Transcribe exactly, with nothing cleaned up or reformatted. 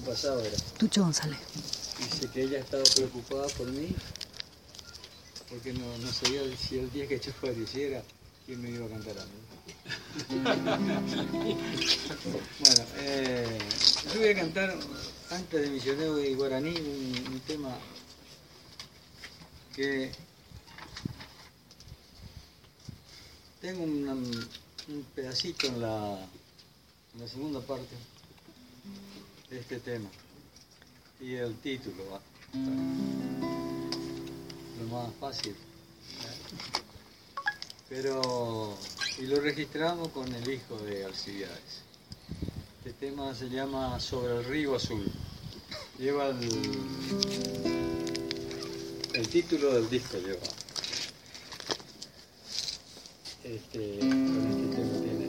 pasado era. Tucho González. Dice que ella estaba preocupada por mí porque no, no sabía si el día que yo falleciera quién me iba a cantar a mí. Bueno, eh, yo voy a cantar antes de Misionero y Guaraní un, un tema que tengo una, un pedacito en la, en la segunda parte de este tema y el título va lo más fácil, pero y lo registramos con el hijo de Alcibiades. Este tema se llama Sobre el Río Azul, lleva el, el título del disco, lleva este, con este tema tiene